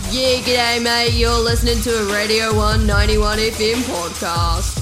Yeah, g'day, mate. You're listening to a Radio 191 FM podcast.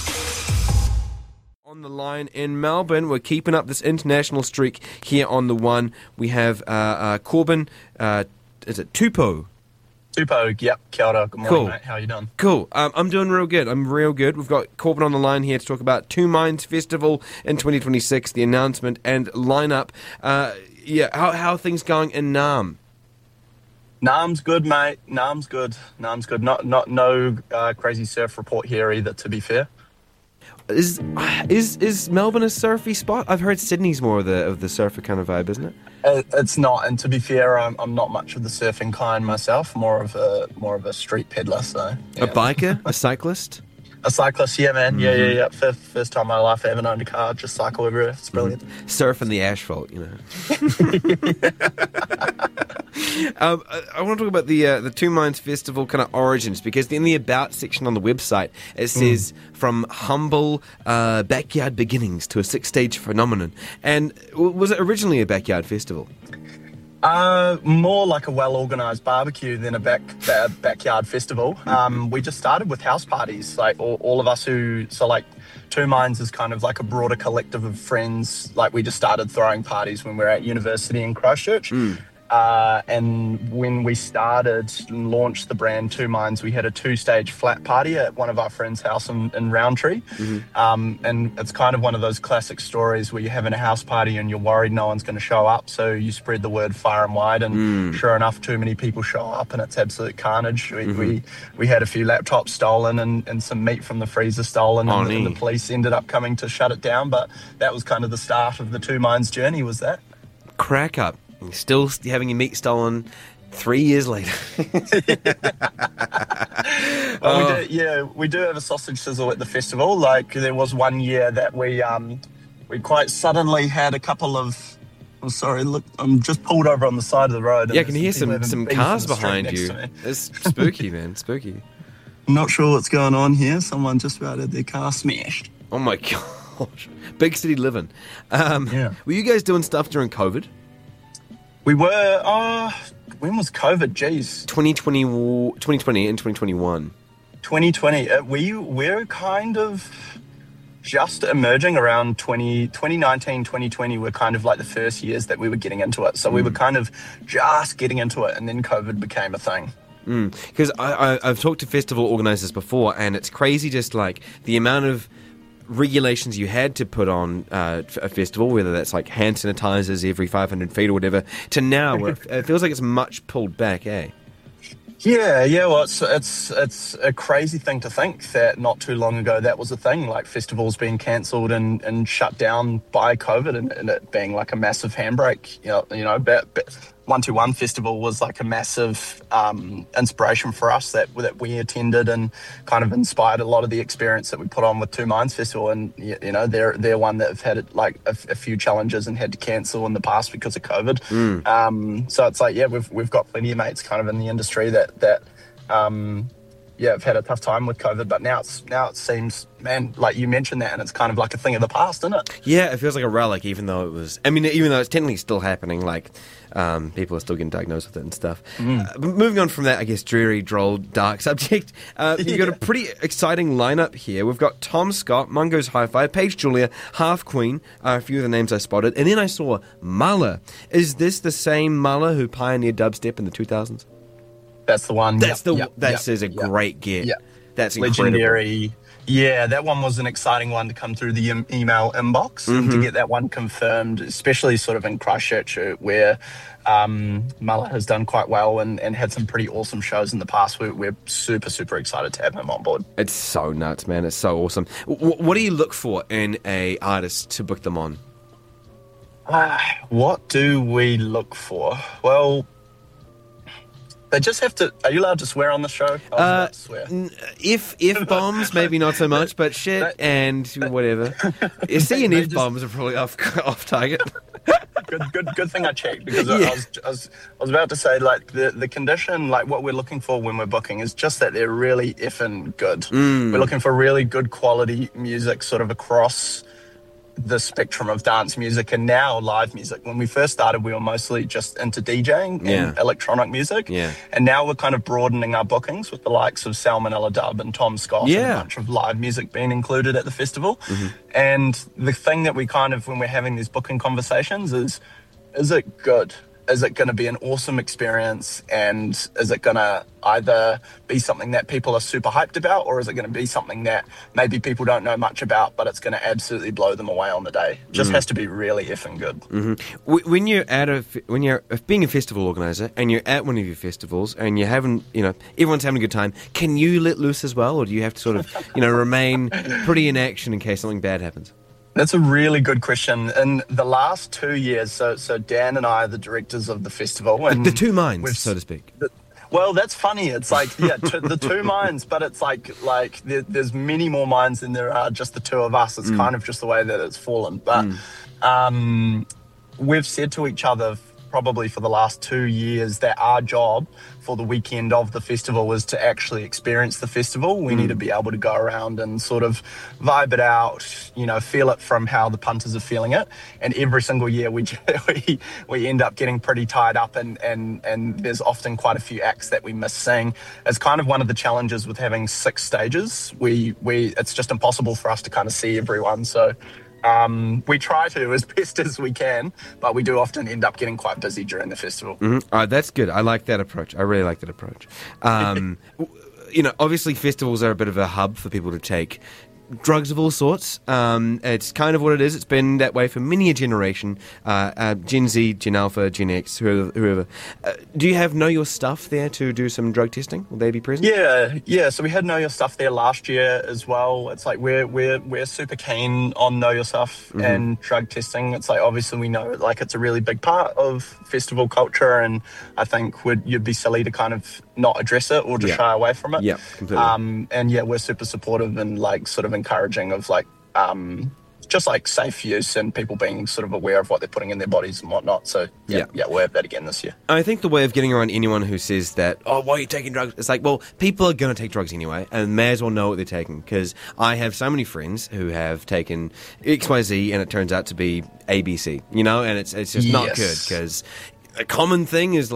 On the line in Melbourne, we're keeping up this international streak here on the One. We have Corbin, is it Tupou? Tupou, yep. Kia ora. Good morning, Cool. mate. How you doing? Cool. I'm doing real good. I'm real good. We've got Corbin on the line here to talk about Two Minds Festival in 2026, the announcement and lineup. How are things going in Nam? Nam's good, mate. Nam's good. No crazy surf report here either, to be fair. Is Melbourne a surfy spot? I've heard Sydney's more of the surfer kind of vibe, isn't it? It's not, and to be fair, I'm not much of the surfing kind myself. More of a street peddler. So yeah. A biker, a cyclist. A cyclist, yeah, man. Yeah. First time in my life I ever owned a car. Just cycle everywhere. It's brilliant. Surfing the asphalt, you know. I want to talk about the Two Minds Festival kind of origins, because in the About section on the website it says from humble backyard beginnings to a 6-stage phenomenon. And was it originally a backyard festival? More like a well-organised barbecue than a backyard festival. We just started with house parties, like all of us Two Minds is kind of like a broader collective of friends. Like we just started throwing parties when we were at university in Christchurch. And when we started and launched the brand Two Minds, we had a 2-stage flat party at one of our friends' house in Roundtree. And it's kind of one of those classic stories where you're having a house party and you're worried no one's going to show up, so you spread the word far and wide, and sure enough, too many people show up and it's absolute carnage. We had a few laptops stolen and some meat from the freezer stolen, and the police ended up coming to shut it down, but that was kind of the start of the Two Minds journey, was that. Crack up. You're still having your meat stolen 3 years later. We do have a sausage sizzle at the festival. Like there was one year that we quite suddenly had a couple of. I'm sorry, look, I'm just pulled over on the side of the road. Yeah, I can hear some cars behind you. It's spooky, man. Spooky. I'm not sure what's going on here. Someone just about had their car smashed. Oh my gosh. Big city living. Were you guys doing stuff during COVID? We were, when was COVID? Jeez. 2020 and 2021. 2020. We're kind of just emerging around 2019, 2020 were kind of like the first years that we were getting into it. So we were kind of just getting into it, and then COVID became a thing. Because I've talked to festival organisers before, and it's crazy just like the amount of regulations you had to put on a festival, whether that's like hand sanitizers every 500 feet or whatever, to now where it feels like it's much pulled back, eh? Yeah. Well, it's a crazy thing to think that not too long ago that was a thing, like festivals being cancelled and shut down by COVID, and it being like a massive handbrake. But 121 Festival was like a massive inspiration for us that we attended, and kind of inspired a lot of the experience that we put on with Two Minds Festival. And they're one that have had like a few challenges and had to cancel in the past because of COVID. So it's like we've got plenty of mates kind of in the industry that have had a tough time with COVID, but now it seems, man, like you mentioned that, and it's kind of like a thing of the past, isn't it? Yeah, it feels like a relic, even though it's technically still happening, like people are still getting diagnosed with it and stuff. But moving on from that, I guess, dreary, droll, dark subject, you've got a pretty exciting lineup here. We've got Tom Scott, Mungo's Hi-Fi, Paige Julia, Half Queen, a few of the names I spotted, and then I saw Mala. Is this the same Mala who pioneered dubstep in the 2000s? That's the one. That is a great get. Yeah. That's incredible. Legendary. Yeah, that one was an exciting one to come through the email inbox, and to get that one confirmed, especially sort of in Christchurch, where Mala has done quite well and had some pretty awesome shows in the past. We're super, super excited to have him on board. It's so nuts, man. It's so awesome. What do you look for in a artist to book them on? What do we look for? Well, they just have to. Are you allowed to swear on the show? I was about to swear. If bombs, maybe not so much, but shit and whatever. C and F bombs are probably off target. Good thing I checked, because I was about to say, like, the condition, like what we're looking for when we're booking is just that they're really effing good. We're looking for really good quality music, sort of across the spectrum of dance music and now live music. When we first started, we were mostly just into DJing and electronic music. Yeah. And now we're kind of broadening our bookings with the likes of Salmonella Dub and Tom Scott and a bunch of live music being included at the festival. And the thing that we kind of, when we're having these booking conversations is it good? Is it going to be an awesome experience? And is it going to either be something that people are super hyped about, or is it going to be something that maybe people don't know much about, but it's going to absolutely blow them away on the day? It just has to be really effing good. When you're being a festival organizer and you're at one of your festivals and you're having, everyone's having a good time, can you let loose as well, or do you have to sort of, remain pretty in action in case something bad happens? That's a really good question. In the last 2 years, so Dan and I are the directors of the festival. And the two minds, so to speak. Well, that's funny. It's like, the two minds, but it's like there's many more minds than there are just the two of us. It's kind of just the way that it's fallen. But we've said to each other probably for the last 2 years that our job for the weekend of the festival was to actually experience the festival. We need to be able to go around and sort of vibe it out, feel it from how the punters are feeling it. And every single year we end up getting pretty tied up and there's often quite a few acts that we miss seeing. It's kind of one of the challenges with having 6 stages. It's just impossible for us to kind of see everyone. So we try to as best as we can, but we do often end up getting quite busy during the festival. That's good. I like that approach. I really like that approach. Obviously festivals are a bit of a hub for people to take drugs of all sorts. It's kind of what it is. It's been that way for many a generation. Gen Z, Gen Alpha, Gen X, whoever. Do you have Know Your Stuff there to do some drug testing? Will they be present? Yeah. So we had Know Your Stuff there last year as well. It's like we're super keen on Know Your Stuff and drug testing. It's like obviously we know it's a really big part of festival culture, and I think you'd be silly to kind of not address it or just shy away from it. Yeah, completely. And we're super supportive and sort of encouraging of just safe use and people being sort of aware of what they're putting in their bodies and whatnot. So we'll have that again this year. I think the way of getting around anyone who says that, why are you taking drugs? It's like, well, people are going to take drugs anyway and may as well know what they're taking, because I have so many friends who have taken XYZ and it turns out to be ABC, and it's just not good, because a common thing is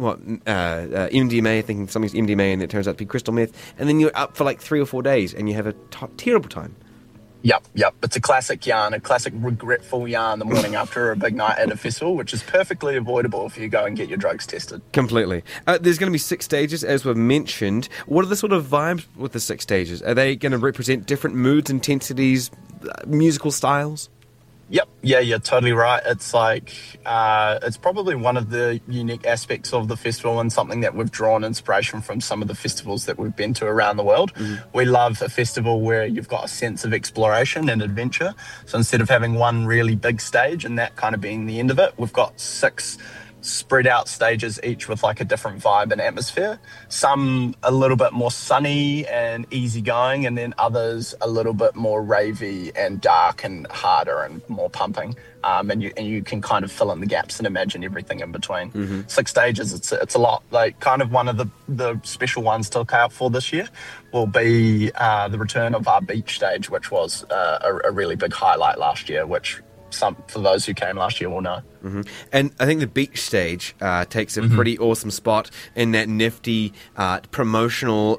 MDMA, thinking something's MDMA and it turns out to be crystal meth, and then you're up for 3 or 4 days and you have a terrible time. Yep. It's a classic yarn, a classic regretful yarn the morning after a big night at a festival, which is perfectly avoidable if you go and get your drugs tested. Completely. There's going to be 6 stages, as we've mentioned. What are the sort of vibes with the 6 stages? Are they going to represent different moods, intensities, musical styles? Yep. Yeah, you're totally right. It's it's probably one of the unique aspects of the festival and something that we've drawn inspiration from some of the festivals that we've been to around the world. We love a festival where you've got a sense of exploration and adventure. So instead of having one really big stage and that kind of being the end of it, we've got 6 spread out stages, each with a different vibe and atmosphere. Some a little bit more sunny and easygoing, and then others a little bit more ravey and dark and harder and more pumping. And you can kind of fill in the gaps and imagine everything in between. 6 stages, it's a lot. Kind of one of the special ones to look out for this year will be the return of our beach stage, which was a really big highlight last year, which for those who came last year will know. And I think the beach stage takes a pretty awesome spot in that nifty promotional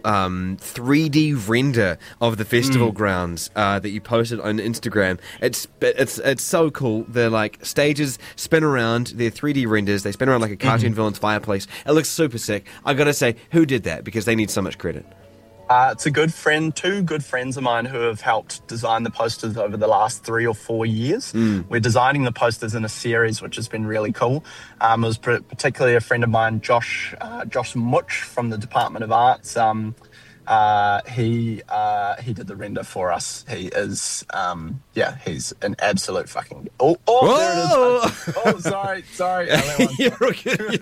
3D render of the festival grounds that you posted on Instagram. It's so cool. The stages spin around. They're 3D renders. They spin around like a cartoon villain's fireplace. It looks super sick. I gotta say, who did that? Because they need so much credit. It's a good friend, 2 good friends of mine who have helped design the posters over the last 3 or 4 years. We're designing the posters in a series, which has been really cool. It was particularly a friend of mine, Josh Much from the Department of Arts. He did the render for us. He is, he's an absolute fucking... Oh, there it is. Oh, sorry. You're okay.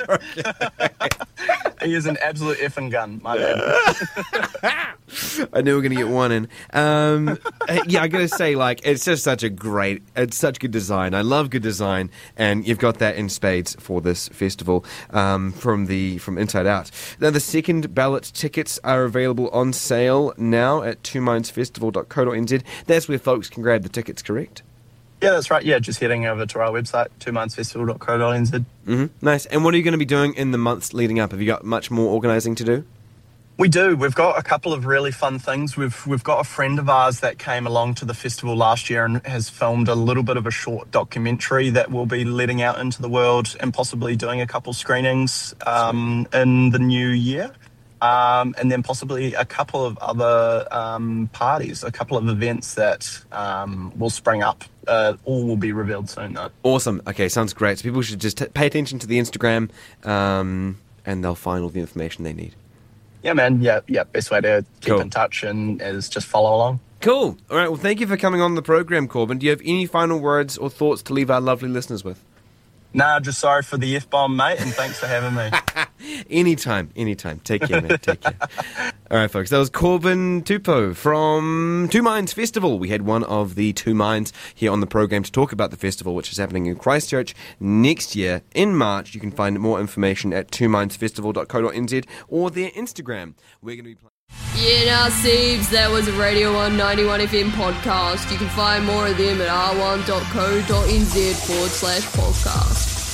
He is an absolute effing gun, my bad. I knew we were going to get one in. I got to say, it's just it's such good design. I love good design, and you've got that in spades for this festival from Inside Out. Now, the second ballot tickets are available on sale now at twomindsfestival.co.nz. That's where folks can grab the tickets, correct? Yeah, that's right. Yeah, just heading over to our website, twomindsfestival.co.nz. Nice. And what are you going to be doing in the months leading up? Have you got much more organising to do? We do. We've got a couple of really fun things. We've got a friend of ours that came along to the festival last year and has filmed a little bit of a short documentary that we'll be letting out into the world and possibly doing a couple screenings in the new year. And then possibly a couple of other parties, a couple of events that will spring up. All will be revealed soon, though. Awesome. Okay, sounds great. So people should just pay attention to the Instagram and they'll find all the information they need. Yeah, man. Yeah. Best way to keep Cool. in touch and is just follow along. Cool. All right, well, thank you for coming on the program, Corbin. Do you have any final words or thoughts to leave our lovely listeners with? Nah, just sorry for the F-bomb, mate, and thanks for having me. Anytime. Take care, man. Take care. All right, folks, that was Corbin Tupou from Two Minds Festival. We had one of the Two Minds here on the program to talk about the festival, which is happening in Christchurch next year in March. You can find more information at twomindsfestival.co.nz or their Instagram. We're going to be playing. Yeah, now, Siebes, that was a Radio 191 FM podcast. You can find more of them at r1.co.nz/podcast.